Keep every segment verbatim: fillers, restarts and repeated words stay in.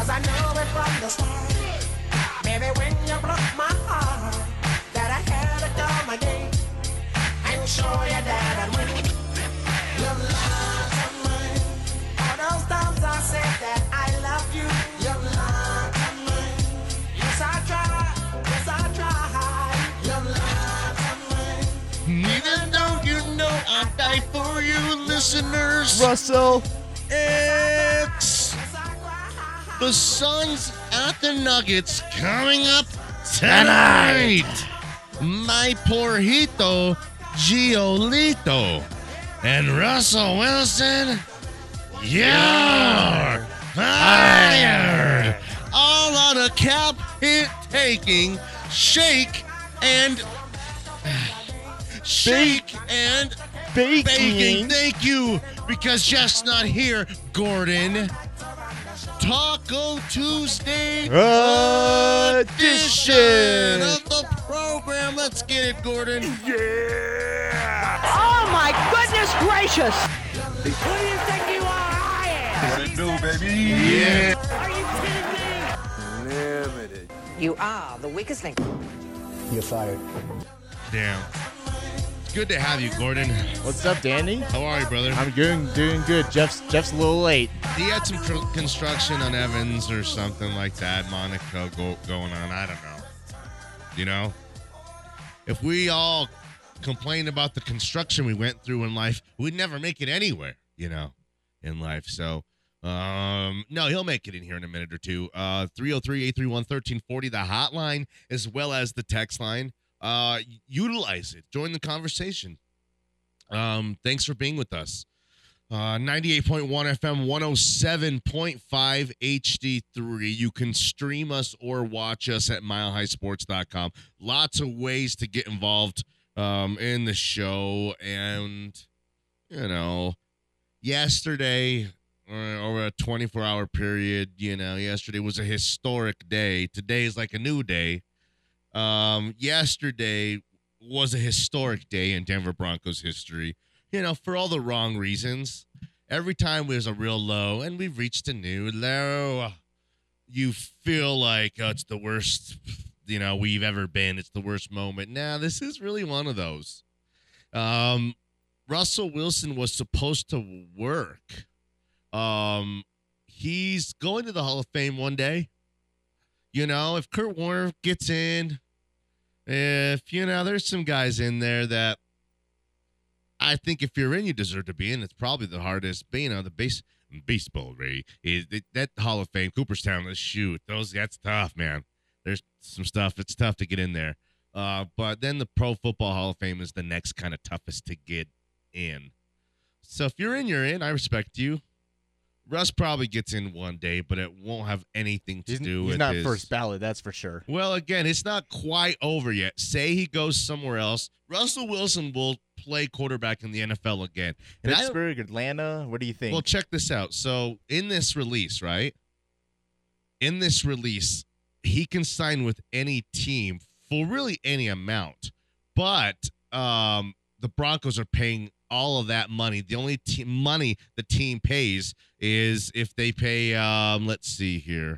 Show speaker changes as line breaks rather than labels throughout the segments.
Cause I know it from the start. Baby, when you broke my heart, that I had to come again and show you that I'm winning. Your love of mine. All those times I said that I love you. Your love of mine. Yes, I tried. Yes, I tried. Your love of mine.
Even though you know I'll die for you, listeners.
Russell.
It's the Suns at the Nuggets coming up tonight. My porjito, Giolito. And Russell Wilson, you're fired. All on a cap hit taking shake and shake and
Baking.
baking. Thank you, because Jeff's not here, Gordon. Taco Tuesday edition of the program. Let's get it, Gordon.
Yeah.
Oh my goodness gracious!
Who do you think you are? I am.
What it do, baby?
Yeah.
Are you kidding me?
Limited.
You are the weakest link.
You're fired.
Damn. It's good to have you, Gordon.
What's up, Danny?
How are you, brother?
I'm doing doing good. Jeff's Jeff's a little late.
He had some tr- construction on Evans or something like that. Monaco go- going on. I don't know. You know? If we all complain about the construction we went through in life, we'd never make it anywhere, you know, in life. So, um, no, he'll make it in here in a minute or two. Uh, three oh three, eight three one, one three four oh, the hotline, as well as the text line. Uh, utilize it. Join the conversation. Um, thanks for being with us. Uh, ninety-eight point one F M, one oh seven point five H D three. You can stream us or watch us at mile high sports dot com. Lots of ways to get involved um, in the show. And, you know, yesterday, or over a twenty-four hour period, you know, yesterday was a historic day. Today is like a new day. Um, yesterday was a historic day in Denver Broncos history. You know, for all the wrong reasons. Every time there's a real low, and we've reached a new low, you feel like, oh, it's the worst, you know, we've ever been. It's the worst moment. Now, this is really one of those. Um, Russell Wilson was supposed to work. Um, he's going to the Hall of Fame one day. You know, if Kurt Warner gets in, if, you know, there's some guys in there that I think if you're in, you deserve to be in. It's probably the hardest. But, you know, the base baseball, Ray, is it, that Hall of Fame, Cooperstown. Let's shoot those. That's tough, man. There's some stuff. It's tough to get in there. Uh, but then the Pro Football Hall of Fame is the next kind of toughest to get in. So if you're in, you're in. I respect you. Russ probably gets in one day, but it won't have anything to
He's,
do
he's
with
not
his...
first ballot, that's for sure.
Well, again, it's not quite over yet. Say he goes somewhere else. Russell Wilson will play quarterback in the N F L again. And I-
Pittsburgh, Atlanta, what do you think?
well, check this out. So in this release, right? In this release, he can sign with any team for really any amount. But um, the Broncos are paying all of that money. The only te- money the team pays is if they pay, um, let's see here.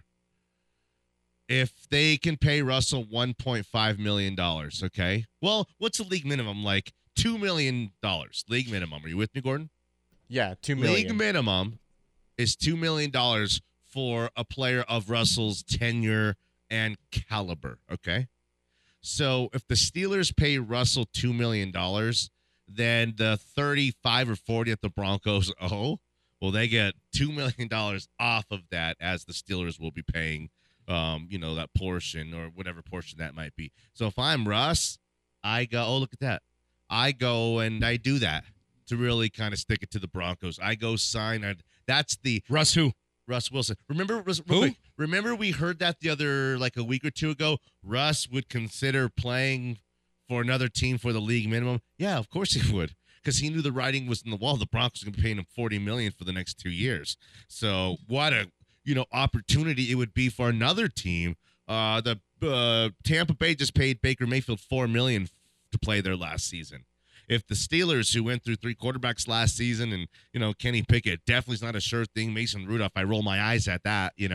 If they can pay Russell one point five million dollars, okay? Well, what's the league minimum? Like two million dollars, league minimum. Are you with me, Gordon?
yeah, two million.
League minimum is two million dollars for a player of Russell's tenure and caliber, okay? So if the Steelers pay Russell two million dollars, then the thirty-five or forty that the Broncos owe, well, they get two million dollars off of that, as the Steelers will be paying, um, you know, that portion or whatever portion that might be. So if I'm Russ, I go, oh, look at that. I go and I do that to really kind of stick it to the Broncos. I go sign. I, that's the
Russ who?
Russ Wilson. Remember, Russ,
Who?
quick, remember we heard that the other, like a week or two ago, Russ would consider playing for another team for the league minimum. Yeah, of course he would, because he knew the writing was in the wall. The Broncos were going to be paying him forty million dollars for the next two years. So what a, you know, opportunity it would be for another team. Uh, the uh, Tampa Bay just paid Baker Mayfield four million dollars to play their last season. If the Steelers, who went through three quarterbacks last season, and, you know, Kenny Pickett definitely is not a sure thing. Mason Rudolph, I roll my eyes at that, you know.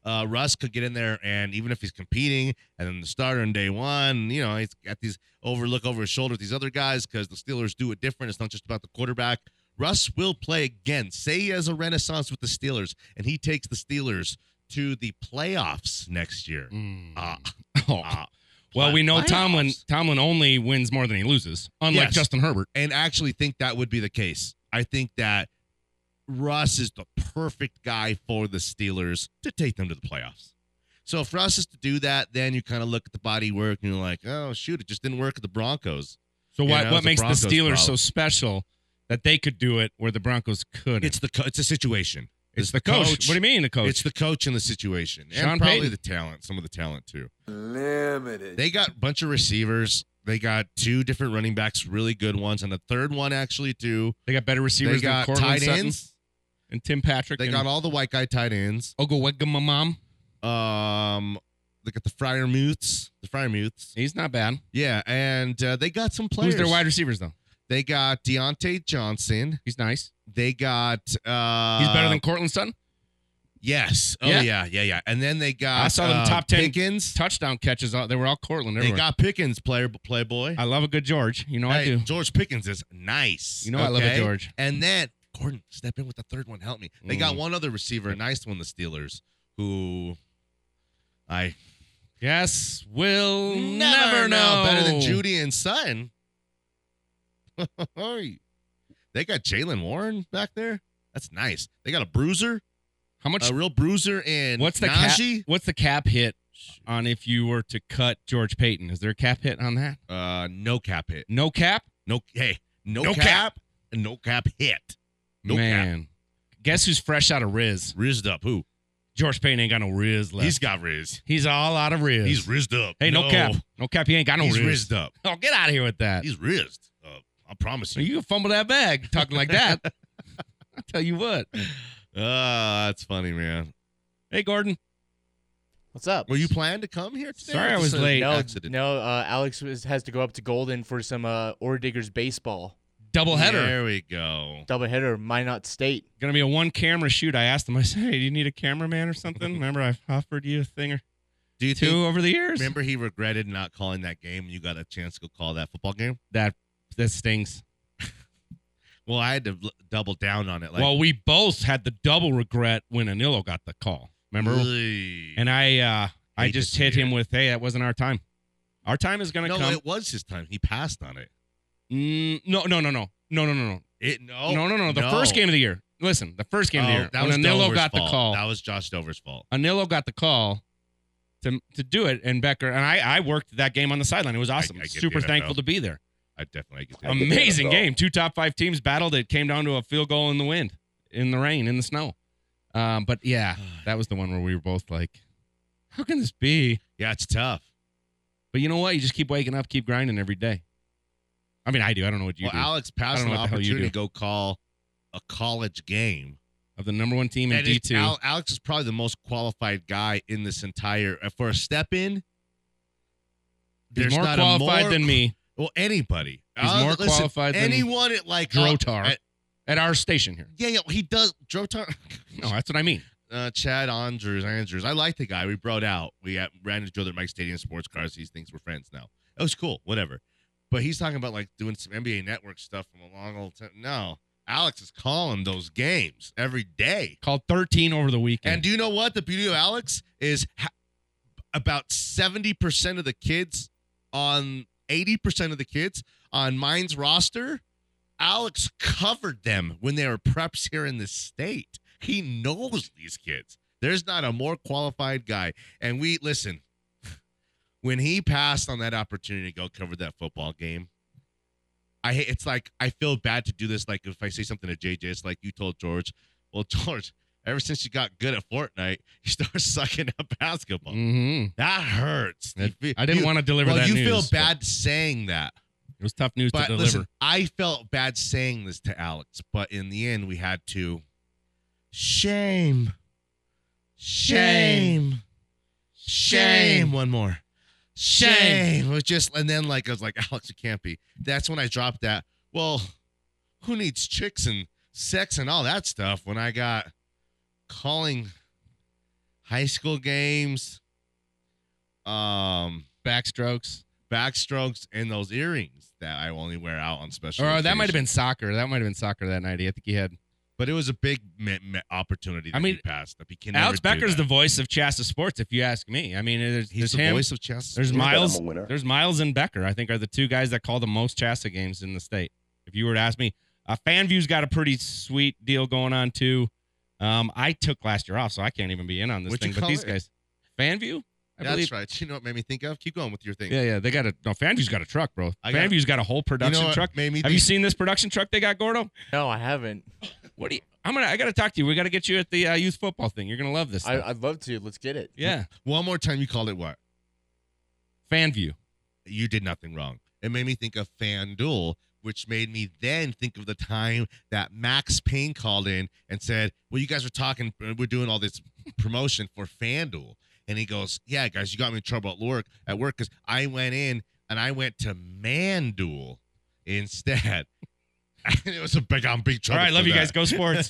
uh, Russ could get in there, and even if he's competing, and then the starter in day one, you know, he's got these overlook over his shoulder with these other guys because the Steelers do it different. It's not just about the quarterback. Russ will play again. Say he has a renaissance with the Steelers, and he takes the Steelers to the playoffs next year.
Mm.
Uh,
Oh.
uh,
Well, we know
playoffs.
Tomlin. Tomlin only wins more than he loses, unlike
Yes.
Justin Herbert.
And actually think that would be the case. I think that Russ is the perfect guy for the Steelers to take them to the playoffs. So if Russ is to do that, then you kind of look at the body work and you're like, oh, shoot, it just didn't work at the Broncos.
So
You
what?
know,
what
it's the
makes
Broncos'
the Steelers so
problem.
special that they could do it where the Broncos couldn't?
It's the co- it's a situation.
It's the coach. What do you mean the coach?
It's the coach and the situation.
Sean
and probably
Payton.
the talent, some of the talent too.
Limited.
They got a bunch of receivers. They got two different running backs, really good ones, and a third one actually too.
They got better receivers
They got
than Cortland
tight
Sutton
ends.
and Tim Patrick.
They
and
got all the white guy tight ends.
Ogowegamamam.
Um, they got the Friar Muths. The Friar Muths.
He's not bad.
Yeah, and uh, they got some players.
Who's their wide receivers though?
They got Deontay Johnson.
He's nice.
They got. Uh,
He's better than Cortland Sutton.
Yes. Oh
Yeah.
yeah, yeah, yeah. And then they got.
I saw them
uh,
top ten
Pickens.
touchdown catches. All, they were all Cortland.
They
everywhere.
got Pickens, player Playboy.
I love a good George. You know I
Hey,
do.
George Pickens is nice.
You know I love a
okay?
George.
And then Gordon, step in with the third one. Help me. They got
Mm.
one other receiver, a nice one, the Steelers, who I
Yes, we'll never, know.
better than Judy and Sutton. They got Jalen Warren back there. That's nice. They got a bruiser,
How much?
a real bruiser in
What's the cap?
Najee.
What's the cap hit on if you were to cut George Payton? Is there a cap hit on that?
Uh, no cap hit.
No cap.
No, hey, no,
No
cap,
cap.
and no cap hit. No cap.
Man, guess who's fresh out of Riz?
Rizzed up. Who?
George Payton ain't got no Riz left.
He's got Riz.
He's all out of Riz.
He's rizzed up.
Hey, no, cap. No cap. He ain't got no
He's
Riz.
rizzed up.
Oh, get out of here with that.
He's rizzed. Uh, I promise you.
You can fumble that bag talking like that. I tell you what.
Ah, that's funny, man.
Hey, Gordon.
What's up?
Were you planning to come here today?
Sorry
or
I was
just a
late.
No,
accident?
no. Uh, Alex was, has to go up to Golden for some uh, Ore Diggers baseball
Double header.
There we go.
doubleheader. Minot State.
Gonna be a one camera shoot. I asked him. I said, "Hey, do you need a cameraman or something?" Remember, I've offered you a thing or
Do you
two
think?
over the years.
Remember, he regretted not calling that game, and you got a chance to go call that football game.
that that stings.
Well, I had to l- double down on it. Like,
well, we both had the double regret when Anillo got the call. Remember?
really?
And I, uh, I
Hate to
just
see
hit him
it.
with, "Hey, that wasn't our time. Our time is gonna
no,
come."
it was his time. He passed on it.
Mm, no, no, no, no, no, no, no, no,
It no,
no, no, no. The first game of the year. Listen, the first game of the
Oh,
year
that
when
was
Anillo
Dover's
got the
fault.
call.
That was Josh Dover's fault.
Anillo got the call to to do it, and Becker and I, I worked that game on the sideline. It was awesome.
I get
Super
the N F L.
thankful to be there.
I definitely get that.
Amazing game. Two top five teams battled. It came down to a field goal in the wind, in the rain, in the snow. Um, but yeah, that was the one where we were both like, "How can this be?"
Yeah, it's tough.
But you know what? You just keep waking up, keep grinding every day. I mean, I do. I don't know what you
well,
do.
Alex
I
passed
don't
an
know what the hell you
opportunity
do.
to go call a college game.
Of the number one team in
And
D
it-
two.
Al- Alex is probably the most qualified guy in this entire uh, for a step in.
He's
There's
more
not
qualified
a more,
than me.
Well, anybody.
He's
Uh,
more
listen,
qualified than
anyone at like
Drotar.
uh, at-
At our station here.
yeah, yeah, he does. Drotar.
No, that's what I mean.
uh, Chad Andrews, Andrews. I like the guy. We brought out. We had, ran into each other at Mike Stadium sports cars. These things we're friends now. It was cool. Whatever. But he's talking about like doing some N B A Network stuff from a long old time. No, Alex is calling those games every day.
Called thirteen over the weekend.
And do you know what? The beauty of Alex is ha- about seventy percent of the kids on eighty percent of the kids on mine's roster, Alex covered them when they were preps here in the state. He knows these kids. There's not a more qualified guy. And we, listen, when he passed on that opportunity to go cover that football game, I hate, it's like, I feel bad to do this. Like if I say something to J J, it's like you told George, well, George, ever since you got good at Fortnite, you started sucking up basketball.
Mhm.
That hurts.
That-
You feel-
I didn't
you-
want to deliver
well,
that
you
news.
feel
but
bad saying that.
It was tough news to
But
deliver.
listen, I felt bad saying this to Alex, but in the end, we had to. Shame. Shame. Shame. One more. Shame. It was just, and then like I was like, Alex, it can't be. That's when I dropped that. Well, who needs chicks and sex and all that stuff when I got calling high school games, um,
Backstrokes.
backstrokes, and those earrings that I only wear out on special.
Or that might have
occasions.
been soccer. That might have been soccer that night. I think he had.
But it was a big me- me- opportunity that
I mean,
he passed. That he can
Alex
never do
Becker's
that.
the voice of Chasta Sports, if you ask me. I mean, there's,
He's
there's
the
him.
voice of chess.
There's
Yeah.
Miles.
I'm a winner.
There's Miles and Becker. I think are the two guys that call the most Chasta games in the state. If you were to ask me, uh, FanView's got a pretty sweet deal going on too. Um, I took last year off, so I can't even be in on this
What'd you
thing. But
call
these
it?
guys, FanView, I
That's
believe.
right. You know what made me think of? Keep going with your thing.
Yeah, yeah. They got a no. FanView's got a truck, bro.
I got-
FanView's got a whole
You
production
know what
truck.
made me
Have
think-
you seen this production truck they got, Gordo?
No, I haven't.
What do you? I'm gonna. I gotta talk to you. We gotta get you at the uh, youth football thing. You're gonna love this.
I,
Stuff.
I'd love to. Let's get it.
yeah,
One more time, you called it what?
FanView.
You did nothing wrong. It made me think of FanDuel, which made me then think of the time that Max Payne called in and said, well, you guys are talking, we're doing all this promotion for FanDuel. And he goes, yeah, guys, you got me in trouble at work at work because I went in and I went to ManDuel instead. And it was a big, I'm big
All
trouble.
right, love
for
you guys.
that.
Go Sports.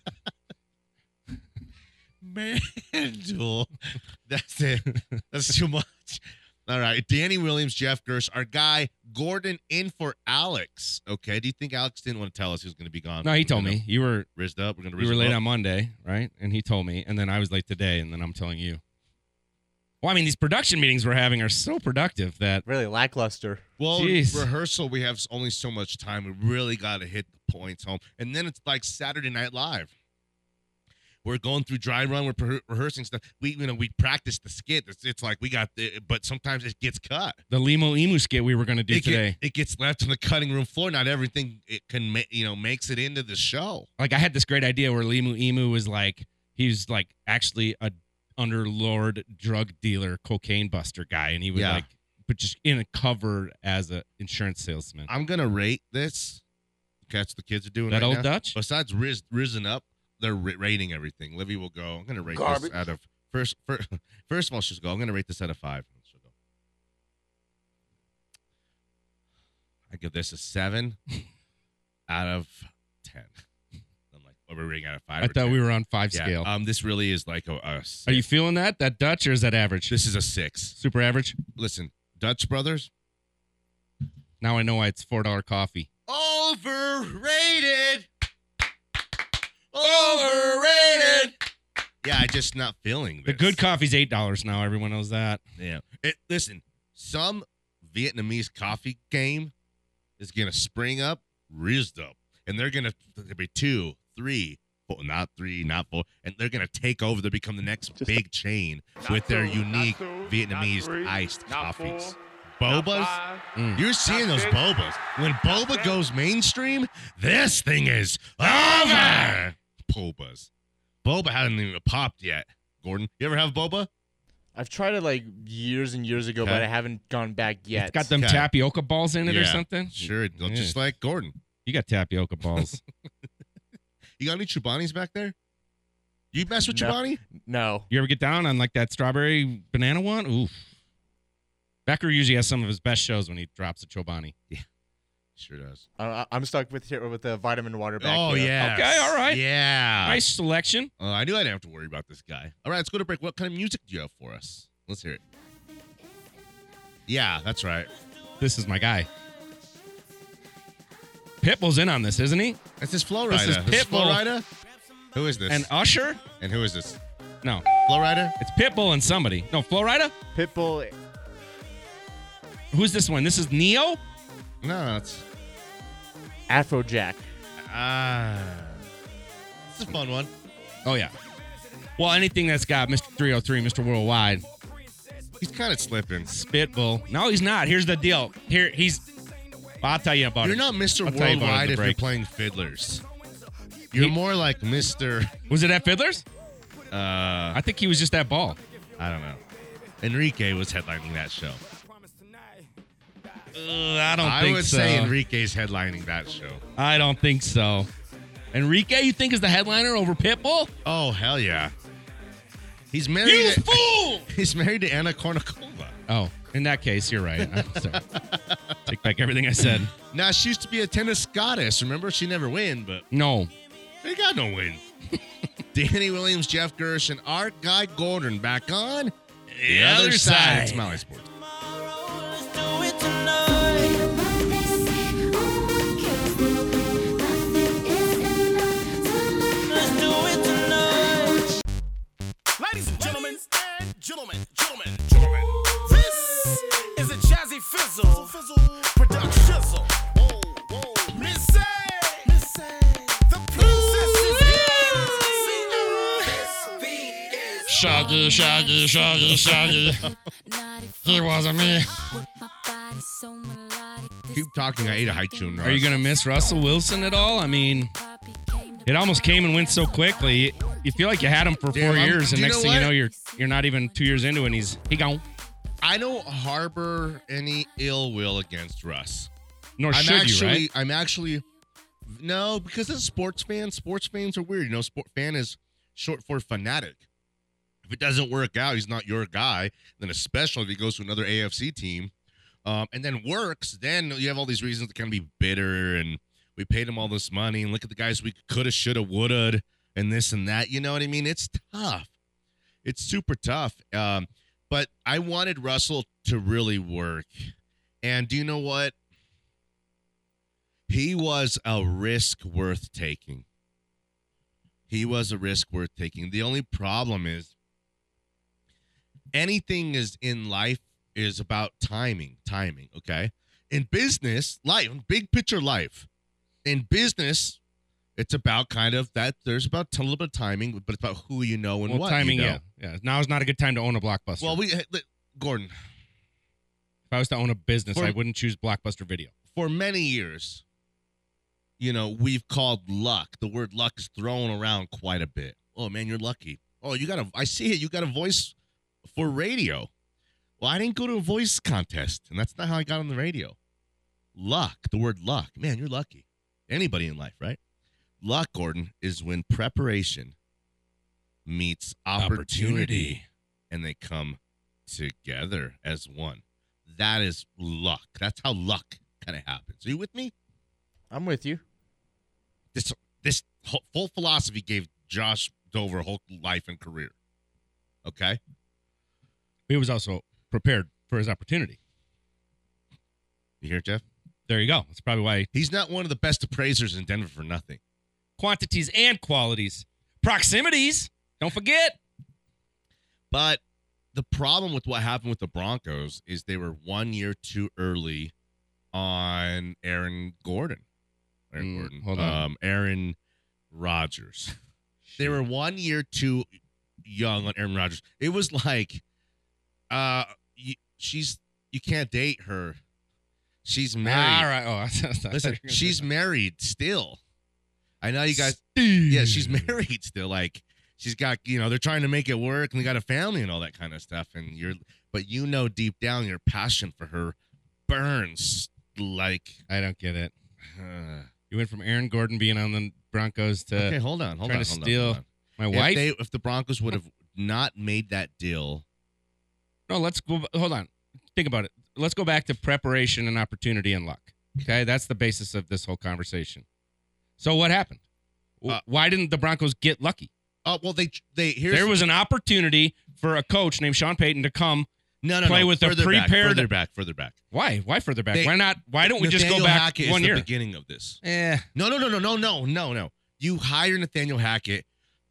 ManDuel. That's it. That's too much. All right. Danny Williams, Jeff Gersh, our guy, Gordon in for Alex. Okay. Do you think Alex didn't want to tell us he was going to be gone?
No, he told
We're
me
gonna
you were
Rizzed up. We're going to
you were late
up.
on Monday, right? And he told me, and then I was late today, and then I'm telling you. Well, I mean, these production meetings we're having are so productive that
Really lackluster.
Well,
Jeez.
rehearsal, we have only so much time. We really got to hit the points home. And then it's like Saturday Night Live. We're going through dry run. We're pre- rehearsing stuff. We, you know, we practice the skit. It's, it's like we got the, but sometimes it gets cut.
the Limo Emu skit we were going to do
it, get-
today.
it gets left on the cutting room floor. Not everything it can, ma- you know, makes it into the show.
Like I had this great idea where Limu Emu was like he's like actually a underlord drug dealer, cocaine buster guy, and he was
Yeah.
like, but just in a cover as a insurance salesman.
I'm gonna rate this. Okay, that's what the kids are doing
That
right
old
now.
Dutch?
Besides Riz, Risen Up, they're ra- rating everything. Livy will go. I'm gonna rate
Garbage.
this out of first. First, first of all, she'll go. I'm gonna rate this out of five. She'll go. I give this a seven out of ten. I'm like, what are we rating out of five?
I
or
thought
ten?
we were on five
Yeah,
scale.
Um, this really is like a. a six.
Are you feeling that? That Dutch or is that average?
This is a six.
Super average.
Listen, Dutch Brothers.
Now I know why it's four dollar coffee.
Overrated. Overrated. Yeah, I just not feeling
The
this.
good coffee's eight dollars now. Everyone knows that.
Yeah. It, listen, some Vietnamese coffee game is gonna spring up, rizzed up, and they're gonna there'll be two, three, four, not three, not four, and they're gonna take over. They become the next big chain with their unique Vietnamese iced coffees. Bobas,
Mm.
you're seeing those bobas. When boba goes mainstream, this thing is over. Bobas. Boba hasn't even popped yet. Gordon, you ever have boba?
I've tried it like years and years ago,
Okay.
but I haven't gone back yet.
It's got them
Okay.
tapioca balls in it or
Yeah,
something.
Sure, it-
Yeah.
just like Gordon.
You got tapioca balls.
You got any Chubanis back there? You mess with
No.
Chubani?
No.
You ever get down on like that strawberry banana one? Oof. Becker usually has some of his best shows when he drops a Chobani.
Sure does.
I, I'm stuck with here with the vitamin water back
Oh,
here.
yeah.
Okay, all right.
Yeah.
Nice selection.
Uh, I knew I didn't have to worry about this guy. All right, let's go to break. What kind of music do you have for us? Let's hear it. Yeah, that's right.
This is my guy. Pitbull's in on this, isn't he?
That's his Flow
This
Rider.
is
This Flow
Pitbull.
Rider? Who is this?
And Usher?
and who is this?
No,
Flow Rider?
it's Pitbull and somebody. No, Florida?
Pitbull.
Who's this one? This is Neo?
No, it's
Afrojack.
ah. It's a fun one.
Oh, yeah. Well, anything that's got Mister three oh three, Mister Worldwide,
He's kind of slipping.
Spitbull. No, he's not. Here's the deal. Here, he's. I'll tell you about
You're
it.
not Mister
I'll tell you about it at
Worldwide
the
if you're
break.
playing fiddlers. You're
He-
more like Mister
Was it at Fiddlers?
Uh,
I think he was just that ball.
I don't know. Enrique was headlining that show.
Uh, I don't
I
think
would
so.
say Enrique's headlining that show.
I don't think so. Enrique, you think is the headliner over Pitbull?
Oh hell yeah! He's married.
You
to,
fool!
He's married to Anna Kournikova.
Oh, in that case, you're right. I'm sorry. Take back everything I said.
Now she used to be a tennis goddess. Remember, she never win, but
No.
they got no win. Danny Williams, Jeff Gersh, and our guy Gordon back on the,
other side.
It's Mile High Sports.
Ladies and gentlemen, and gentlemen, gentlemen, gentlemen, this is a Jazzy Fizzle, Fizzle production. Shizzle. Whoa, whoa, Missy, Missy, the princess is here. This beat is
Shaggy, Shaggy, Shaggy, Shaggy. He wasn't me.
Keep talking. I ate a high tune.
Are you going to miss Russell Wilson at all? I mean, it almost came and went so quickly. You feel like you had him for
Damn,
four
I'm-
years, and
do you
next
know
thing you
what?
know, you're you're not even two years into it, and he's he gone.
I don't harbor any ill will against Russ.
Nor
I'm
should
actually,
you, right?
I'm actually, no, because as a sports fan, sports fans are weird. You know, sport fan is short for fanatic. If it doesn't work out, he's not your guy. Then, especially if he goes to another A F C team, um, and then works, then you have all these reasons to kind of be bitter. And we paid him all this money, and look at the guys we coulda, shoulda, woulda, and this and that. You know what I mean? It's tough. It's super tough. Um, but I wanted Russell to really work. And do you know what? He was a risk worth taking. He was a risk worth taking. The only problem is anything is in life is about timing, timing, okay? In business, life, big picture life. In business, it's about kind of that. There's about a little bit of timing, but it's about who you know and
Well,
what
timing,
you know.
yeah, yeah. Now is not a good time to own a Blockbuster.
Well, we, Gordon,
if I was to own a business,
For-
I wouldn't choose Blockbuster Video.
for many years, you know, we've called luck. The word luck is thrown around quite a bit. Oh man, you're lucky. Oh, you got a. I see it. You got a voice for radio. Well, I didn't go to a voice contest, and that's not how I got on the radio. Luck. The word luck. Man, you're lucky. Anybody in life, right? Luck, Gordon, is when preparation meets opportunity,
Opportunity.
and they come together as one. That is luck. That's how luck kind of happens. Are you with me?
I'm with you.
This this whole, full philosophy gave Josh Dover a whole life and career. Okay?
He was also prepared for his opportunity.
You hear it, Jeff?
There you go. That's probably why
He's not one of the best appraisers in Denver for nothing.
quantities and qualities, proximities. Don't forget.
But the problem with what happened with the Broncos is they were one year too early on Aaron Gordon. Aaron
Mm,
Gordon.
hold on.
Um, Aaron Rodgers. They were one year too young on Aaron Rodgers. It was like, uh, you, she's you can't date her. She's married.
All right. Oh, I thought you
Listen,
were gonna
she's
say
married still. I know you guys.
something.
Yeah, she's married still. Like she's got, you know, they're trying to make it work, and they got a family and all that kind of stuff. And you're, but you know, deep down, your passion for her burns like.
I don't get it.
Uh,
You went from Aaron Gordon being on the Broncos to
okay, hold on, hold
trying
on,
to
hold on,
steal
hold on.
my
If
wife.
they, if the Broncos would have not made that deal,
No, let's go. Hold on. Think about it. Let's go back to preparation and opportunity and luck. Okay, that's the basis of this whole conversation. So what happened? W-
Uh,
Why didn't the Broncos get lucky?
oh well, they they here's
There was an opportunity for a coach named Sean Payton to come.
no no
play
no,
with a
further back,
prepared-
further back, further back.
Why? Why further back?
They-
why not? Why don't we just go
Nathaniel
back
Hackett
one
is
year?
the beginning of this.
Eh,
No, no, no, no, no, no, no, no. You hire Nathaniel Hackett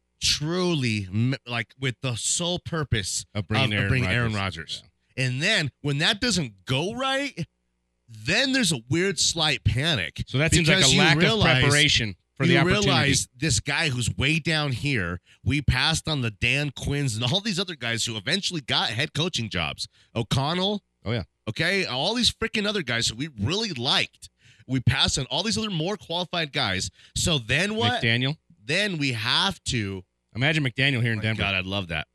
truly m- like with the sole purpose
of bringing,
of
Aaron,
bringing
Rodgers.
Aaron Rodgers. And then when that doesn't go right, then there's a weird slight panic.
So that seems like
Because
a
you
lack
realize-
of preparation for
you
the opportunity.
realize this guy who's way down here, we passed on the Dan Quinns and all these other guys who eventually got head coaching jobs. O'Connell.
Oh, yeah.
Okay. All these freaking other guys who we really liked. We passed on all these other more qualified guys. So then what?
McDaniel.
Then we have to.
Imagine McDaniel here in
My
Denver.
God, I'd love that.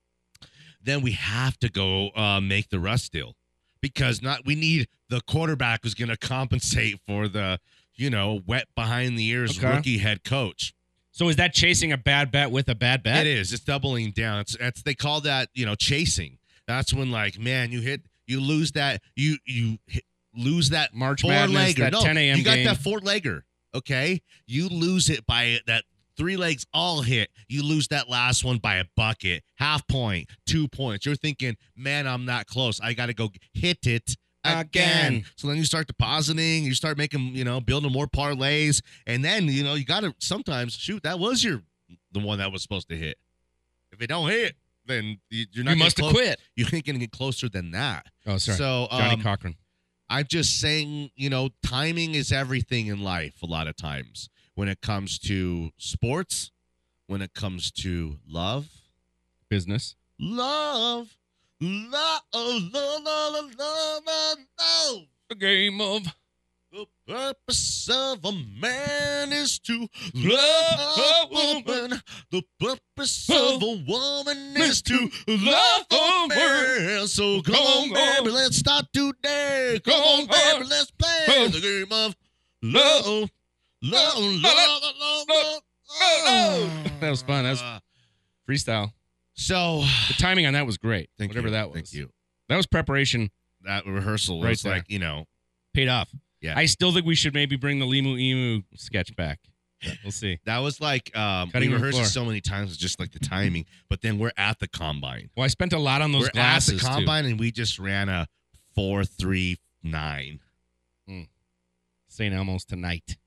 Then we have to go uh, make the Russ deal because not we need the quarterback who's going to compensate for the, you know, wet behind the ears
Okay.
rookie head coach.
So is that chasing a bad bet with a bad bet?
It is. It's doubling down. It's, it's they call that, you know, chasing. That's when like, man, you hit, you lose that, you you hit, lose that
March
four
Madness,
legger.
that
no,
ten a.m.
you got
game.
that four legger. Okay, you lose it by that three legs all hit. You lose that last one by a bucket, half point, two points. You're thinking, man, I'm not close. I got to go hit it again.
Again.
So then you start depositing. You start making, you know, building more parlays. And then, you know, you got to sometimes, shoot, that was your the one that was supposed to hit. If it don't hit, then you- you're not
You
gonna
must have
close-
quit.
You ain't going to get closer than that.
Oh, sorry.
So,
Johnny
um,
Cochran.
I'm just saying, you know, timing is everything in life a lot of times when it comes to sports, when it comes to love,
Business.
love, love, love, love, love, love, love, love.
The game of
The purpose of a man is to love a woman. The purpose of a woman is to love a man. So come on, baby, let's start today. Come on, baby, let's play the game of love. Love, love, love, love, love.
That was fun. That was
Uh,
freestyle.
So,
The timing on that was great.
thank
Whatever
you.
that was.
Thank you.
That was preparation.
That rehearsal
Right
was
there.
like, you know,
Paid off.
Yeah.
I still think we should maybe bring the Limu Emu sketch back. But we'll see.
that was like, um,
Cutting
we
room
rehearsed it
floor.
so many times, it's just like the timing. But then we're at the combine.
Well, I spent a lot on those
We're
glasses
at the combine and we just ran a four three nine.
too. Saint Elmo's tonight.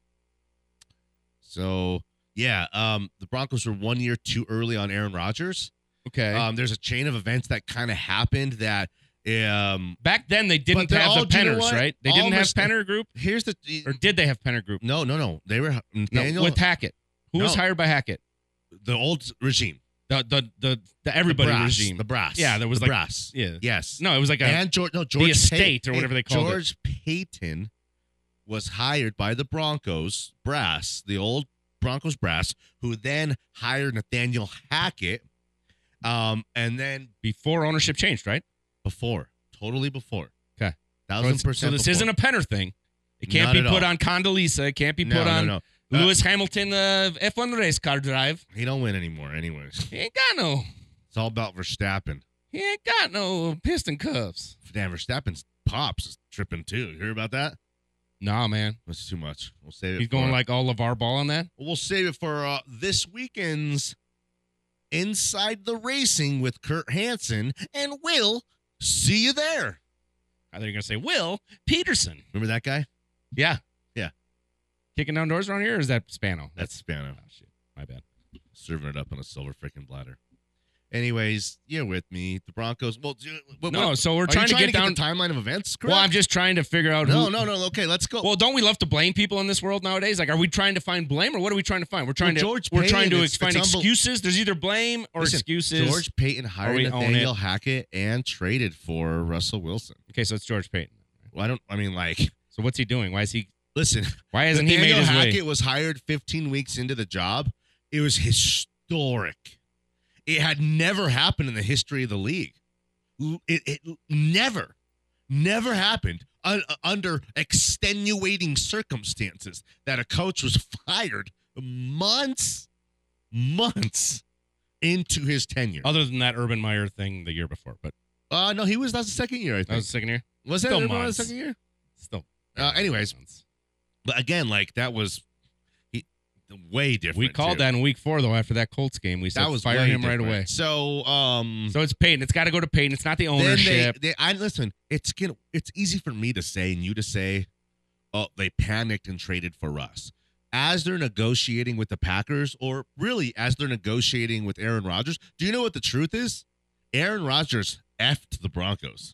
So yeah, um, the Broncos were one year too early on Aaron Rodgers.
Okay.
Um, there's a chain of events that kind of happened that um,
Back then, they didn't
they're
have
all-
the
do you know
Penners,
what?
right? They
All
didn't have
res-
Penner Group,
here's the
or did they have Penner Group?
no no no they were
No,
Nathaniel
with Hackett. Who was
No.
hired by Hackett?
the old regime
The the the, the everybody
the brass,
regime.
the brass
Yeah, there was
the
like-
brass
Yeah.
yes
No, it was like a.
and George no George
estate
Pay-
or whatever they called it.
George Payton was hired by the Broncos brass, the old Broncos brass, who then hired Nathaniel Hackett, um, and then
before ownership changed, right?
before, totally before,
Okay. So,
thousand
it's- so
percent.
this
before.
isn't a Penner thing. It can't
Not
be
at
put
all.
on Condoleezza. It can't be
no,
put
no,
on
no. Uh,
Lewis Hamilton uh, F one race car drive.
He don't win anymore, anyways.
He ain't got no.
It's all about Verstappen.
He ain't got no piston cuffs.
Damn, Verstappen's pops is tripping too. You hear about that?
Nah, man.
That's too much. We'll save it.
He's
for,
going like all LeVar Ball on that.
We'll save it for uh, this weekend's Inside the Racing with Kurt Hansen, and we'll see you there.
I thought you were gonna say Will Peterson.
Remember that guy?
Yeah.
Yeah.
Kicking down doors around here, or is that Spano?
That's Spano.
Oh, shit. My bad.
Serving it up on a silver freaking platter. Anyways, you're with me. The Broncos. Well, do- what,
No,
what-
so we're
are you
trying to get down.
the timeline of events. Correct?
Well, I'm just trying to figure out
no,
who.
no, no. Okay, let's go.
Well, don't we love to blame people in this world nowadays? Like, are we trying to find blame, or what are we trying to find? We're trying
Well,
to.
George
we're
Payton,
trying to
it's-
find
it's unbel-
excuses. There's either blame or
Listen,
excuses.
George Payton hired
we own
Nathaniel
it?
Hackett and traded for Russell Wilson.
Okay, so it's George Payton.
Well, I don't. I mean, like,
So what's he doing? Why is he?
listen.
Why hasn't he
Nathaniel
made his
Hackett
way?
was hired fifteen weeks into the job. It was historic. It had never happened in the history of the league. L- It, it never, never happened un, under extenuating circumstances that a coach was fired months, months into his tenure.
Other than that Urban Meyer thing the year before, but
Uh, no, he was. That's the second year, I
that
think.
was the second year.
Was that
still
Urban Meyer's
months.
second year?
Still.
Uh, anyways,
Months.
but again, like that was he, way different.
We called
too.
that in week four though. After that Colts game, we said
That was
fire
way
him right
different.
away.
So, um,
So it's Payton. It's got to go to Payton. It's not the
then they,
ownership.
they, I listen. It's gonna, it's easy for me to say and you to say, oh, they panicked and traded for Russ. As they're negotiating with the Packers, or really as they're negotiating with Aaron Rodgers, do you know what the truth is? Aaron Rodgers effed the Broncos.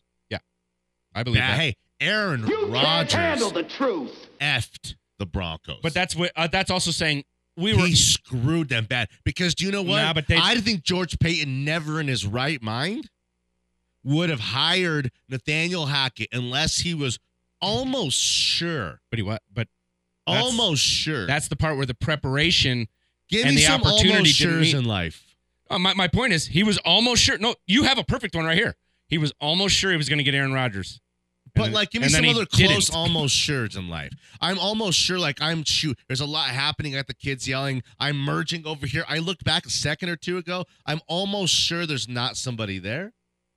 I believe
Yeah,
that.
hey, Aaron
You can't handle
Rodgers
the truth.
effed the Broncos.
But that's what. Uh, that's also saying we were.
he screwed them bad. Because do you know what?
Nah, but they-
I think George Payton, never in his right mind, would have hired Nathaniel Hackett unless he was almost sure.
But he what? But That's-
almost sure.
that's the part where the preparation.
Give
and
me
the
some
opportunity
almost
didn't
sures
meet-
in life.
Uh, my my point is, he was almost sure. No, you have a perfect one right here. He was almost sure he was going to get Aaron Rodgers. And
But
then-
like, give me
and then
some
he
other close
didn't.
almost sures in life. I'm almost sure, like I'm shoot. There's a lot happening at the kids yelling. I'm merging over here. I looked back a second or two ago. I'm almost sure there's not somebody there.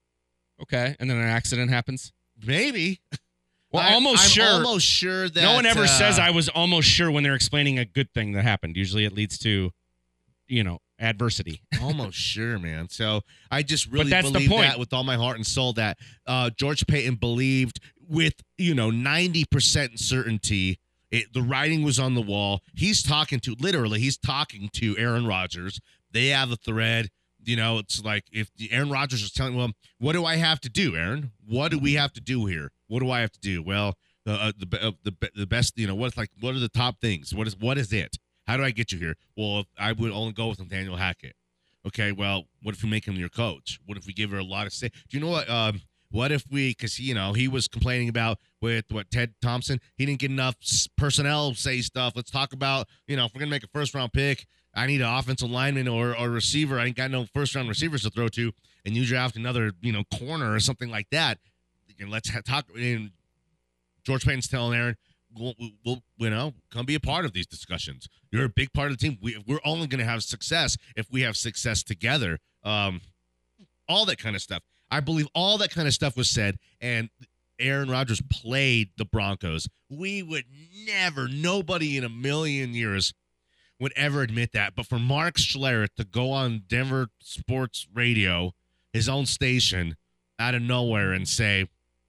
Okay, and then an accident happens.
Maybe.
Well,
I-
almost
I'm
sure.
Almost sure that
no one ever
uh,
says I was almost sure when they're explaining a good thing that happened. Usually, it leads to you know, adversity.
Almost sure, man. So I just really
that's the
believe
point.
that with all my heart and soul that uh, George Payton believed with, you know, ninety percent certainty. It, the writing was on the wall. He's talking to, literally, he's talking to Aaron Rodgers. They have a thread. You know, it's like if Aaron Rodgers was telling, well, what do I have to do, Aaron? What do we have to do here? What do I have to do? Well, the uh, the uh, the the best, you know, what's like, what are the top things? What is what is it? How do I get you here? Well, I would only go with Nathaniel Hackett. Okay, well, what if we make him your coach? What if we give her a lot of say? Do you know what? Um, what if we, because, you know, he was complaining about with what Ted Thompson, he didn't get enough personnel say stuff. Let's talk about, you know, if we're going to make a first round pick, I need an offensive lineman or, or receiver. I ain't got no first round receivers to throw to, and you draft another, you know, corner or something like that. And let's ha- talk. And George Payton's telling Aaron, we'll, we'll, you know, come be a part of these discussions. You're a big part of the team. We, we're only going to have success if we have success together. Um, all that kind of stuff. I believe all that kind of stuff was said, and Aaron Rodgers played the Broncos. We would never, nobody in a million years would ever admit that. But for Mark Schlereth to go on Denver Sports Radio, his own station, out of nowhere and say,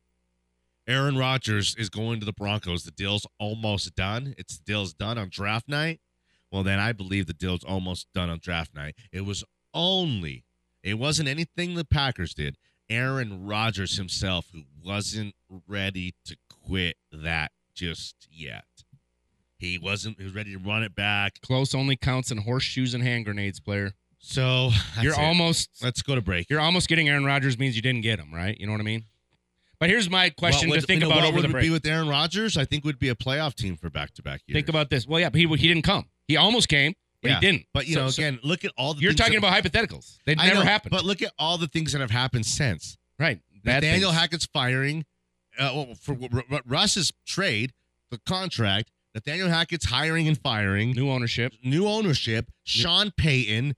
Aaron Rodgers is going to the Broncos. The deal's almost done. It's the deal's done on draft night. Well, then I believe the deal's almost done on draft night. It was only, it wasn't anything the Packers did. Aaron Rodgers himself, who wasn't ready to quit that just yet. He wasn't he was ready to run it back.
Close only counts in horseshoes and hand grenades, player.
So that's
you're
it.
almost
Let's go to break.
You're almost getting Aaron Rodgers means you didn't get him, right? You know what I mean? But here's my question
What would-
to think
you know,
about
what
over
would
the
it
break.
be with Aaron Rodgers? I think would be a playoff team for back-to-back years.
Think about this. Well, yeah, but he he didn't come. He almost came, but
Yeah.
he didn't.
But, you
So-
know,
so
again, look at all the
you're
things
talking
that-
about hypotheticals. They
I
never
know,
happened.
But look at all the things that have happened since.
right. Bad
Nathaniel
things.
Hackett's firing, uh, well, for R- R- Russ's trade, the contract, Nathaniel Hackett's hiring and firing,
New ownership.
new ownership, Sean Payton,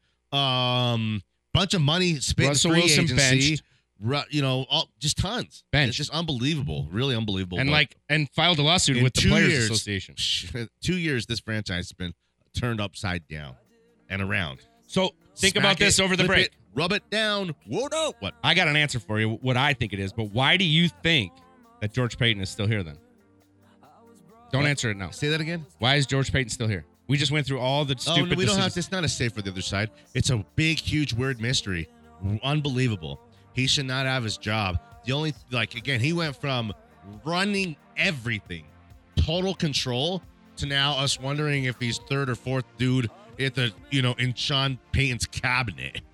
um, bunch of money spent
Russell
in free
Wilson
agency,
benched.
Ru- you know, all, just tons.
Benched.
It's just unbelievable, really unbelievable.
And
But
like and filed a lawsuit
in
with the
two
Players
years-
Association.
two years, this franchise has been turned upside down and around.
So think
Smack
about this
it,
over the
flip
break.
it, rub it down. Whoa, no, what?
I got an answer for you, what I think it is, but why do you think that George Payton is still here then? Don't
What?
answer it now.
Say that again.
Why is George Payton still here? We just went through all the
Oh,
stupid
no, we don't have.
decisions.
It's not a safe for the other side. It's a big, huge, weird mystery. Unbelievable. He should not have his job. The only, like, again, he went from running everything, total control, to now us wondering if he's third or fourth dude at the, you know, in Sean Payton's cabinet.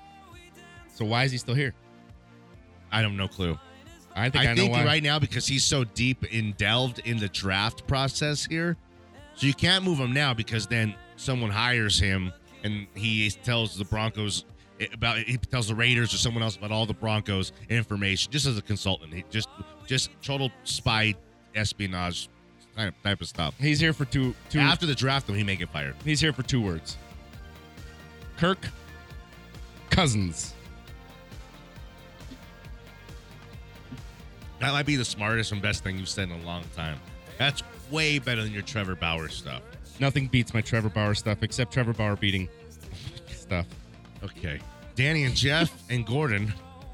So why is he still here?
I have no clue.
I think I,
I
know
think
why.
right now because he's so deep in delved in the draft process here, so you can't move him now because then someone hires him and he tells the Broncos about he tells the Raiders or someone else about all the Broncos information just as a consultant. He just just total spy espionage kind of type of stuff.
He's here for two two
After the draft, though, he may get fired.
He's here for two words. Kirk Cousins.
That might be the smartest and best thing you've said in a long time. That's way better than your Trevor Bauer stuff.
Nothing beats my Trevor Bauer stuff except Trevor Bauer beating stuff.
Okay. Danny and Jeff and Gordon.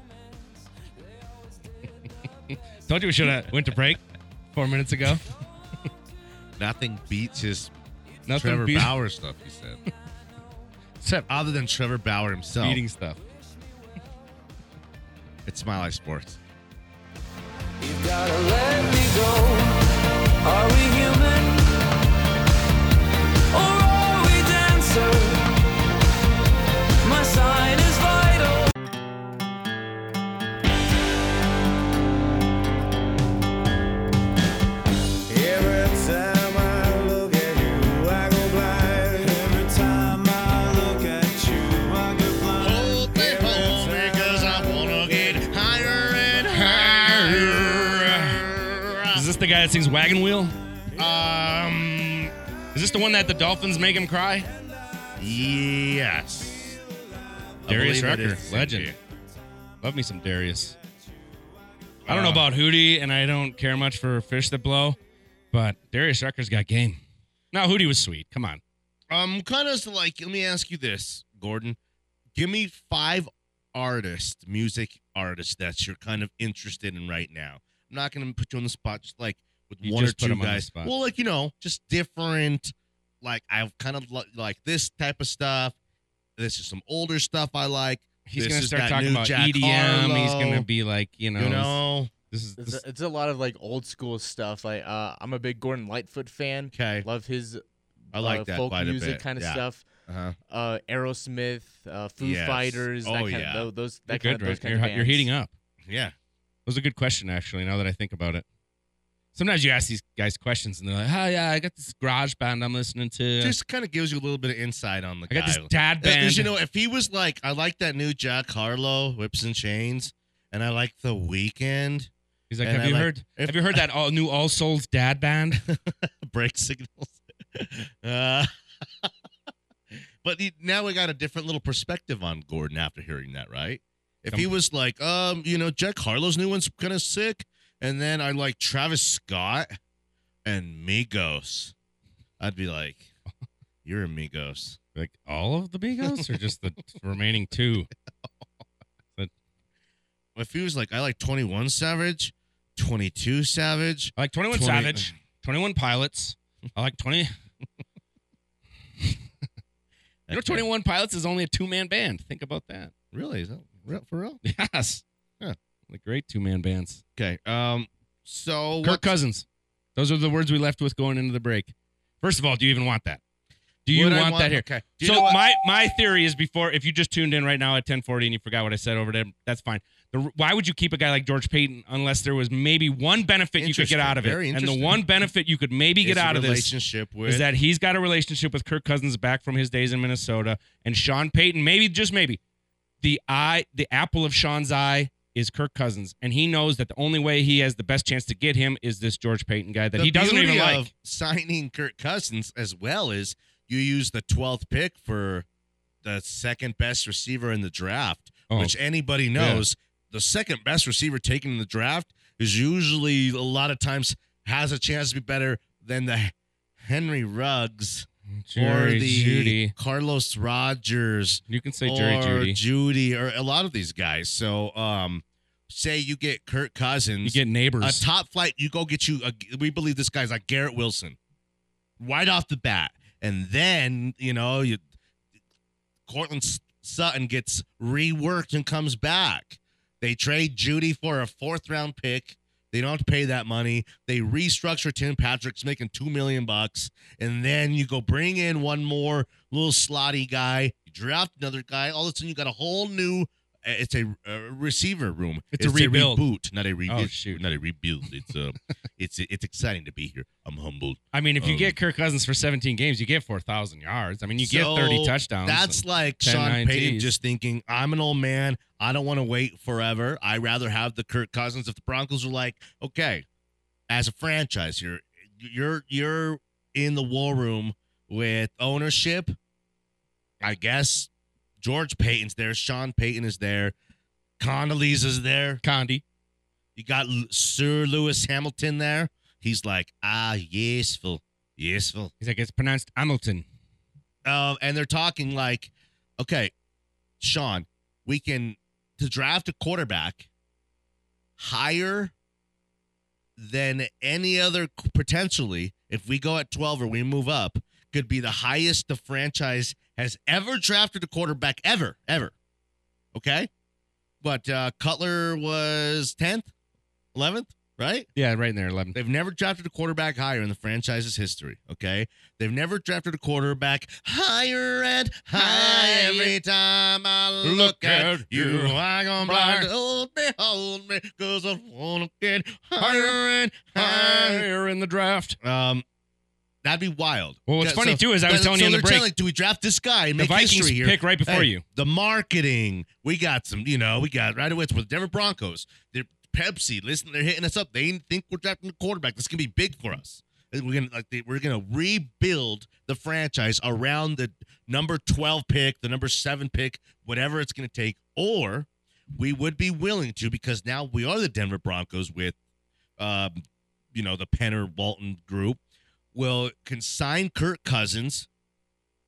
Told you we should have went to break four minutes ago.
Nothing beats his
Nothing
Trevor
beats
Bauer stuff, he said.
except
Other than Trevor Bauer himself.
beating stuff.
It's Smile Eye Sports.
You've gotta let me go. Are we human? Or are we dancer? My sign is vital. Every time I look at you, I go blind. Every time I look at you, I go blind.
because I want to get higher and higher.
Is this the guy that sings Wagon Wheel?
Um,
Is this the one that the Dolphins make him cry?
yes. I
Darius
believe it
Rucker,
is.
legend. Love me some Darius. I don't know
Uh,
about Hootie, and I don't care much for Fish That Blow, but Darius Rucker's got game. No, Hootie was sweet. Come on.
Um, kind of like, let me ask you this, Gordon. Give me five artists, music artists that you're kind of interested in right now. I'm not going to put you on the spot, just like with
You
one
just
or
put
two
'em on the
guys.
spot.
Well, like, you know, just different. Like, I've kind of li- like this type of stuff. This is some older stuff I like.
He's
This
going to
is
start
that
talking
new
about
Jack
E D M. He's going
Harlow,
to be like, you know,
you know.
this is
It's
this,
a, it's a lot of like old school stuff. Like uh, I'm a big Gordon Lightfoot fan.
Okay.
Love his
I like
uh,
that
folk
quite a
music
bit.
kind of
Yeah.
stuff.
Uh-huh.
Uh, Aerosmith, uh, Foo
Yes.
Fighters.
Oh,
that kind
yeah.
of, those
you're
that kind
good,
of those
right?
kind
You're,
of
hot-
bands.
you're heating up.
Yeah.
That was a good question, actually, now that I think about it. Sometimes you ask these guys questions, and they're like, oh, yeah, I got this garage band I'm listening to.
Just kind of gives you a little bit of insight on the
I got
guy.
this dad
Because,
band.
you know, if he was like, I like that new Jack Harlow, Whips and Chains, and I like The Weeknd,
He's like,
and
have
I
you
like-
heard
if-
Have you heard that all, new All Souls dad band?
Break Signals. uh, but he, now we got a different little perspective on Gordon after hearing that, right? If he
Come-
was like, um, you know, Jack Harlow's new one's kind of sick, and then I like Travis Scott and Migos, I'd be like, you're a Migos.
Like all of the Migos or just the remaining two?
If he was like, I like twenty-one Savage, twenty-two Savage.
I like twenty-one
twenty
Savage, twenty-one Pilots. I like twenty. You know,
Okay.
twenty-one Pilots is only a two-man band. Think about that.
Really? Is that real, for real?
Yes.
Yeah.
The great two-man bands.
Okay. Um. So
Kirk
what-
Cousins. Those are the words we left with going into the break. First of all, do you even want that? Do you
Would I
want,
want-
that here?
okay. Do you
So
know what-
my my theory is before, if you just tuned in right now at ten forty and you forgot what I said over there, that's fine. The, why would you keep a guy like George Payton unless there was maybe one benefit you could get
Interesting.
out of it?
Very
And the
interesting.
one benefit you could maybe get
Is a
out of this
relationship with
is that he's got a relationship with Kirk Cousins back from his days in Minnesota, and Sean Payton, maybe just maybe, the eye, the apple of Sean's eye is Kirk Cousins, and he knows that the only way he has the best chance to get him is this George Payton guy that
the
he doesn't even
beauty
like.
of signing Kirk Cousins as well is you use the twelfth pick for the second best receiver in the draft,
Oh.
which anybody knows the second best receiver taken in the draft is usually a lot of times has a chance to be better than the Henry Ruggs or
Jerry
the
Judy.
Carlos Rogers
You can say Jerry
or
Judy.
Judy or a lot of these guys. So, um, say you get Kirk Cousins,
You get neighbors.
a top flight, you go get you. A, we believe this guy's like Garrett Wilson, right off the bat, and then you know you, Cortland S- Sutton gets reworked and comes back. They trade Judy for a fourth round pick. They don't have to pay that money. They restructure Tim Patrick's making two million bucks, and then you go bring in one more little slotty guy. You draft another guy. All of a sudden, you got a whole new. uh, It's a, a receiver room.
It's a rebuild.
reboot, not a rebuild.
Oh, shoot.
Not a rebuild. It's uh, it's it's exciting to be here. I'm humbled.
I mean, if you
um,
get Kirk Cousins for seventeen games, you get four thousand yards. I mean, you get
So,
thirty touchdowns.
That's like
ten,
Sean
nine
Payton
Ts.
just thinking, I'm an old man. I don't want to wait forever. I'd rather have the Kirk Cousins. If the Broncos are like, okay, as a franchise, you're you're you're in the war room with ownership. I guess George Payton's there. Sean Payton is there. Condoleezza's there.
Condi.
You got L- Sir Lewis Hamilton there. He's like, ah, yes, Phil. Yes, Phil.
He's like, it's pronounced Hamilton.
Um, and they're talking like, okay, Sean, we can to draft a quarterback higher than any other potentially. If we go at twelve or we move up, could be the highest the franchise has ever drafted a quarterback ever, ever. Okay, but uh, Cutler was tenth, eleventh, right?
Yeah, right in there, eleven.
They've never drafted a quarterback higher in the franchise's history, okay? They've never drafted a quarterback higher and high. Every time I look,
Look
at,
at
you,
you,
I'm gonna
blind.
blind. Hold me, hold me, because I want to get higher and higher.
Higher in the draft.
Um, that'd be wild.
Well, what's
Yeah,
funny,
so-
too, is I was
so
telling you in the
they're
break-
like, do we draft this guy and
The
make
Vikings
history here?
pick right before
Hey,
you.
The marketing. We got some, you know, we got right away. It's with the Denver Broncos. They're Pepsi. Listen, they're hitting us up. They think we're drafting a quarterback. This can be big for us. We're gonna like they, we're gonna rebuild the franchise around the number twelve pick, the number seven pick, whatever it's gonna take. Or we would be willing to, because now we are the Denver Broncos with, um, you know, the Penner Walton group. Will consign Kirk Cousins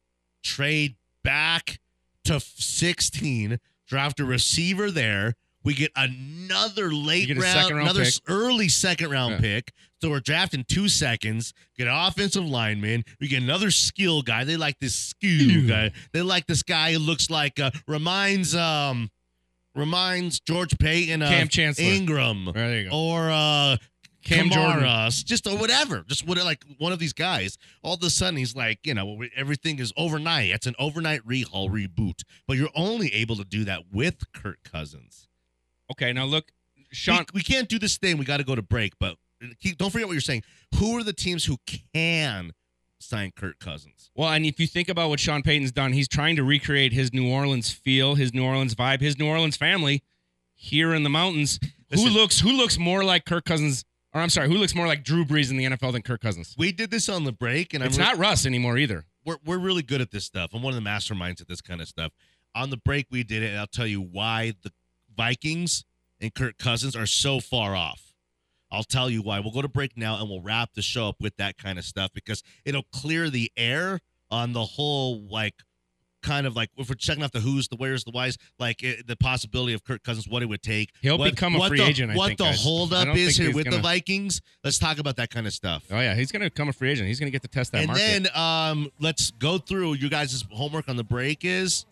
trade back to sixteen, draft a receiver there. We get another late
You get a
round,
second round
another
pick.
s- early second round
Yeah.
pick. So we're drafting two seconds. Get an offensive lineman. We get another skill guy. They like this skill guy. They like this guy who looks like uh, reminds um reminds George Payton of
Cam Chancellor.
Ingram
There you go.
or uh,
Cam Jordan.
Kamara, just or whatever, just what like one of these guys. All of a sudden, he's like, you know, everything is overnight. It's an overnight rehaul reboot, but you're only able to do that with Kirk Cousins.
Okay, now look, Sean.
we, we can't do this thing. We got to go to break, but keep, don't forget what you're saying. Who are the teams who can sign Kirk Cousins?
Well, and if you think about what Sean Payton's done, he's trying to recreate his New Orleans feel, his New Orleans vibe, his New Orleans family here in the mountains.
Listen.
who looks who looks more like Kirk Cousins? Or I'm sorry, who looks more like Drew Brees in the N F L than Kirk Cousins?
We did this on the break, and
It's
I'm re-
not Russ anymore either.
we're we're really good at this stuff. I'm one of the masterminds at this kind of stuff. On the break, we did it, and I'll tell you why the Vikings and Kirk Cousins are so far off. I'll tell you why. We'll go to break now, and we'll wrap the show up with that kind of stuff because it'll clear the air on the whole, like, kind of like if we're checking off the who's, the where's, the why's, like it, the possibility of Kirk Cousins, what it would take.
He'll
what,
become a
what
free
the,
agent, I
What
think,
the
guys. I
holdup
don't
is
think
here
he's
with
gonna-
the Vikings. Let's talk about that kind of stuff.
Oh yeah, he's going to become a free agent. He's going to get to test that
And
market.
then um, let's go through you guys' homework on the break is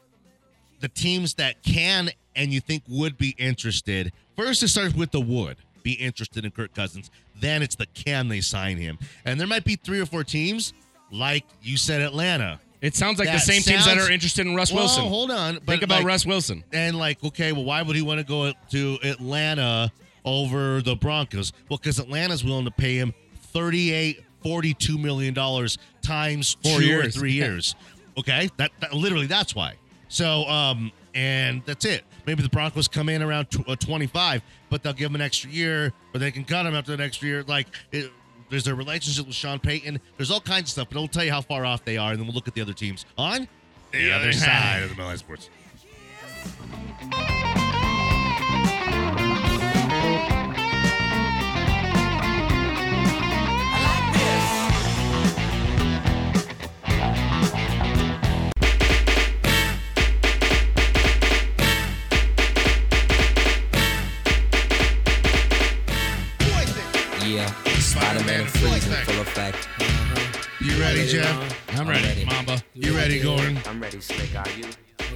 the teams that can and you think would be interested. First, it starts with the would be interested in Kirk Cousins. Then it's the can they sign him. And there might be three or four teams, like you said, Atlanta.
it sounds like the
that
same teams that
sounds-
are interested in Russ
Well,
Wilson.
hold on. But
Think about
like-
Russ Wilson.
And like, okay, well, why would he want to go to Atlanta over the Broncos? Well, because Atlanta's willing to pay him thirty-eight, forty-two million dollars times
Four
two
years.
or three years. Okay, that, that literally that's why. So, um, and that's it. Maybe the Broncos come in around tw- uh, twenty-five, but they'll give him an extra year, or they can cut him after the next year. Like, it, there's a relationship with Sean Payton. There's all kinds of stuff, but it'll tell you how far off they are, and then we'll look at the other teams on the other side of the Milan Sports.
Yeah, Spider-Man and Freeze in full effect.
You ready, Jeff?
I'm ready, Mamba.
You ready, Gordon?
I'm ready, Slick. Are you?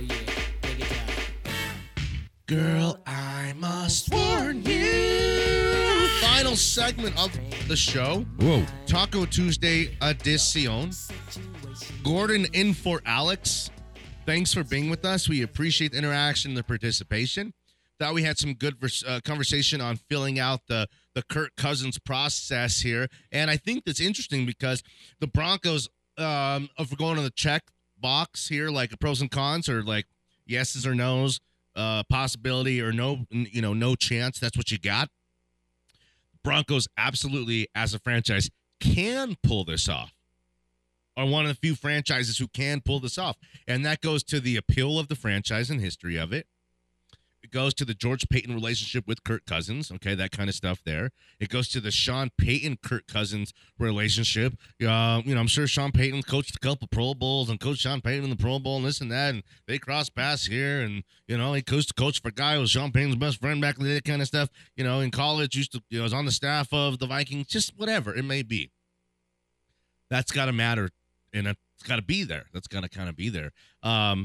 Girl, I must warn you. Final segment of the show.
Whoa.
Taco Tuesday edition. Gordon in for Alex. Thanks for being with us. We appreciate the interaction and the participation. Thought we had some good uh, conversation on filling out the, the Kirk Cousins process here. And I think that's interesting because the Broncos, um, if we're going to the check box here, like pros and cons or like yeses or nos, uh, possibility or no, you know, no chance. That's what you got. Broncos absolutely, as a franchise, can pull this off. Are one of the few franchises who can pull this off. And that goes to the appeal of the franchise and history of it. It goes to the George Payton relationship with Kirk Cousins, okay, that kind of stuff there. It goes to the Sean Payton-Kirk Cousins relationship. Uh, you know, I'm sure Sean Payton coached a couple Pro Bowls and coached Sean Payton in the Pro Bowl and this and that, and they crossed paths here, and, you know, he coached coach for a guy who was Sean Payton's best friend back in the day, kind of stuff. You know, in college, used to, you know, was on the staff of the Vikings, just whatever it may be. That's got to matter, and it's got to be there. That's got to kind of be there. Um,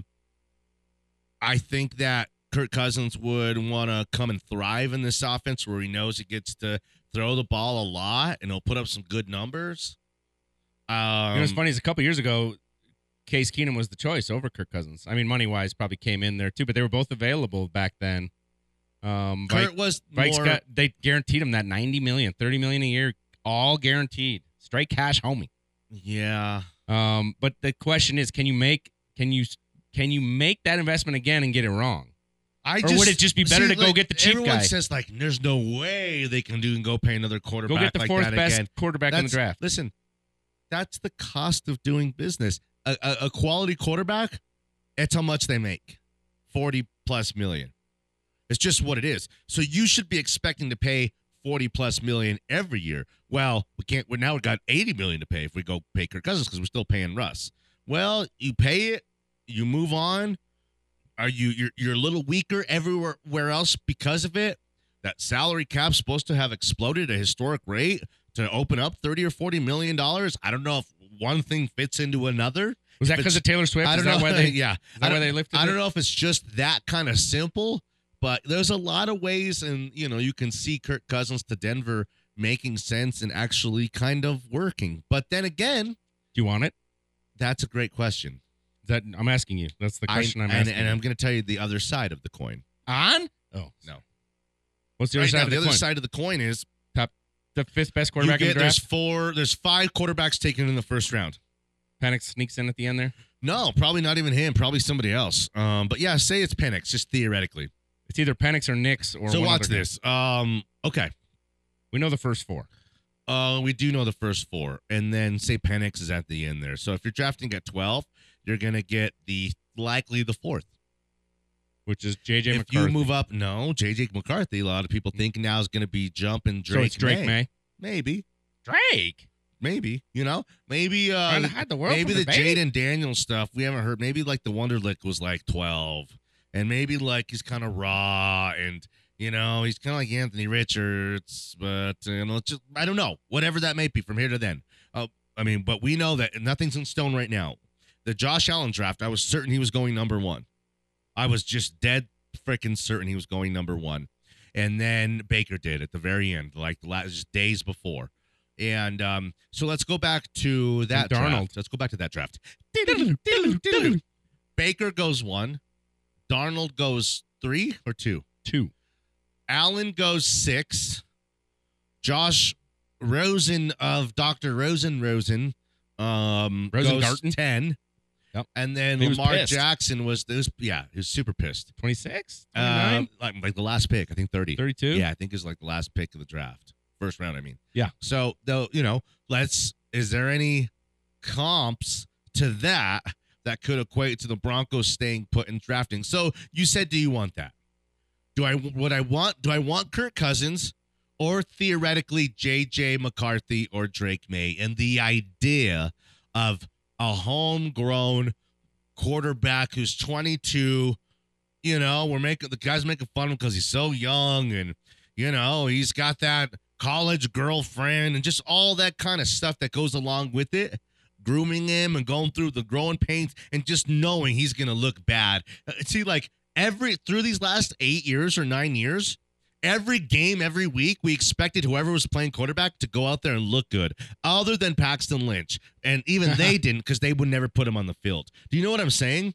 I think that Kirk Cousins would want to come and thrive in this offense where he knows he gets to throw the ball a lot and he'll put up some good numbers. Um,
You know what's funny is a couple years ago, Case Keenum was the choice over Kirk Cousins. I mean, money-wise, probably came in there too, but they were both available back then. Um,
Kurt
Vike-
was
Vikes
more,
got they guaranteed him that ninety million dollars, thirty million dollars a year, all guaranteed, straight cash, homie.
yeah.
Um, but the question is, can you make can you can you make that investment again and get it wrong?
I
Or would it just be better to go get the cheap
everyone
guy?
says, like, there's no way they can do and go pay another quarterback
Go get the
like
fourth
that
best
again.
quarterback in the
That's-
draft.
Listen, that's the cost of doing business. A, a, a quality quarterback, it's how much they make. forty plus million. It's just what it is. So you should be expecting to pay forty plus million every year. Well, we can't, we now we've got eighty million to pay if we go pay Kirk Cousins because we're still paying Russ. Well, you pay it, you move on. Are you you're you're a little weaker everywhere where else because of it? That salary cap's supposed to have exploded at a historic rate to open up thirty or forty million dollars. I don't know if one thing fits into another.
Was that
If
because
it's-
of Taylor Swift?
I don't
Is
know
that why they,
yeah.
Is
I
that why
don't-
they lifted
I don't
it?
know if it's just that kind of simple, but there's a lot of ways, and you know, you can see Kirk Cousins to Denver making sense and actually kind of working. But then again,
Do you want it?
that's a great question.
Is that I'm asking you. That's the question I, am
and,
asking.
and
you.
I'm going to tell you the other side of the coin.
on? Oh
No.
What's the other
Right
side
now,
of
the
the,
other
coin?
side of the coin is
Top, the fifth best
you
quarterback in
get,
the
there's
draft.
four, there's five quarterbacks taken in the first round.
Penix sneaks in at the end there.
No, probably not even him. Probably somebody else. Um, but yeah, say it's Penix, just theoretically.
It's either Penix or Knicks or
so
one
watch
other guy.
this. Um, okay.
We know the first four.
Uh, we do know the first four, and then say Penix is at the end there. So if you're drafting at twelve, you're gonna get the likely the fourth.
Which is J J
If
McCarthy.
you move up, no, J J McCarthy. A lot of people think now is gonna be jumping Drake.
so it's Drake May.
May. Maybe,
Drake.
maybe. You know, maybe. Uh,
Trying to hide the world
maybe
from
the
the baby?
Jaden Daniels stuff we haven't heard. Maybe like the Wonderlick was like twelve, and maybe like he's kind of raw and. You know, he's kind of like Anthony Richards, but, you know, it's just, I don't know. Whatever that may be from here to then. Uh, I mean, but we know that nothing's in stone right now. The Josh Allen draft, I was certain he was going number one. I was just dead freaking certain he was going number one. And then Baker did at the very end, like the last just days before. And um, so let's go back to that
And Darnold.
draft. Let's go back to that draft. Baker goes one. Darnold goes three or two?
Two.
Allen goes six. Josh Rosen of Doctor Rosen Rosen um, goes
Rosengarten?
ten.
Yep.
And then
He was
Lamar
pissed.
Jackson was, was yeah, he was super pissed.
twenty-six?
Um, like, like the last pick, I think thirty.
thirty-two?
Yeah, I think is like the last pick of the draft. First round, I mean.
Yeah.
So, though, you know, let's, is there any comps to that that could equate to the Broncos staying put and drafting? So you said, do you want that? Do I, would I want, do I want Kirk Cousins or theoretically J J McCarthy or Drake May? And the idea of a homegrown quarterback who's twenty-two, you know, we're making, the guy's making fun of him because he's so young and, you know, he's got that college girlfriend and just all that kind of stuff that goes along with it. Grooming him and going through the growing pains and just knowing he's going to look bad. Uh, See, like every, through these last eight years or nine years, every game, every week, we expected whoever was playing quarterback to go out there and look good, other than Paxton Lynch. And even they didn't because they would never put him on the field. Do you know what I'm saying?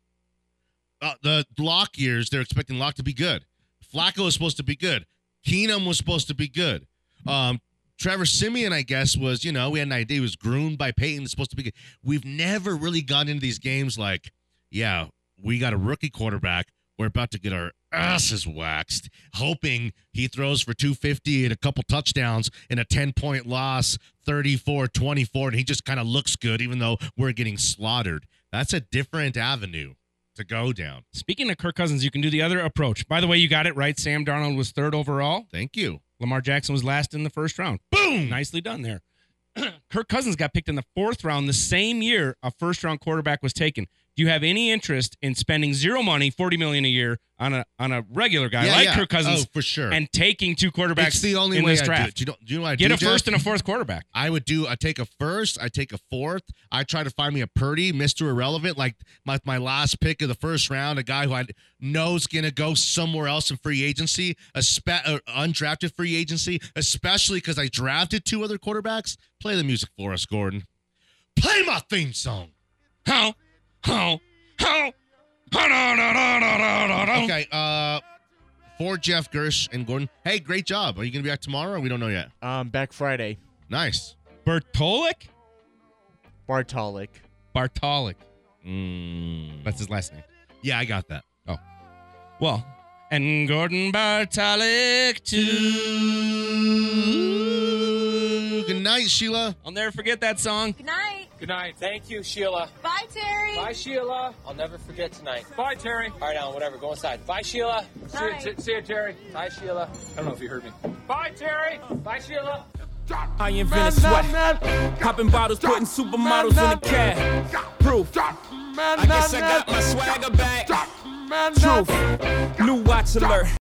Uh, the Lock years, they're expecting Lock to be good. Flacco was supposed to be good. Keenum was supposed to be good. Um, Trevor Simeon, I guess, was, you know, we had an idea. He was groomed by Peyton. It's supposed to be good. We've never really gotten into these games like, yeah, we got a rookie quarterback. We're about to get our asses waxed, hoping he throws for two fifty and a couple touchdowns in a ten-point loss, thirty-four twenty-four, and he just kind of looks good even though we're getting slaughtered. That's a different avenue to go down.
Speaking of Kirk Cousins, you can do the other approach. By the way, you got it right. Sam Darnold was third overall.
Thank you.
Lamar Jackson was last in the first round. Boom! Nicely done there. Kirk Cousins got picked in the fourth round the same year a first-round quarterback was taken. Do you have any interest in spending zero money, forty million dollars a year, on a on a regular guy
Yeah,
like
yeah.
Kirk Cousins?
Oh, for sure.
And taking two quarterbacks
It's the only
in
way
this
I
draft?
do it. Do you know, do you know what I
Get
do,
a first
Jeff?
and a fourth quarterback.
I would do, I take a first, I take a fourth. I try to find me a Purdy, Mister Irrelevant, like my, my last pick of the first round, a guy who I know is going to go somewhere else in free agency, a spe- uh, undrafted free agency, especially because I drafted two other quarterbacks. Play the music for us, Gordon. Play my theme song.
How? How? How?
Okay, uh, for Jeff Gersh and Gordon. Hey, great job. Are you going to be back tomorrow or we don't know yet?
Um, back Friday.
Nice.
Bertolik?
Bartolic.
Bartolic.
Mm.
That's his last name.
Yeah, I got that.
Oh. Well, and Gordon Bartolic too.
Good night, Sheila.
I'll never forget that song.
Good night.
Good night. Thank you, Sheila.
Bye, Terry.
Bye, Sheila. I'll never forget tonight. Bye, Terry. All right, Alan, whatever. Go inside. Bye, Sheila. See you,
Bye.
t- see you, Terry. Bye, Sheila. I don't know if you heard me. Bye, Terry. Bye, Sheila.
I invented sweat. Popping bottles, putting supermodels in the cab.
Truth. I guess I got my swagger back. Truth. New watch alert.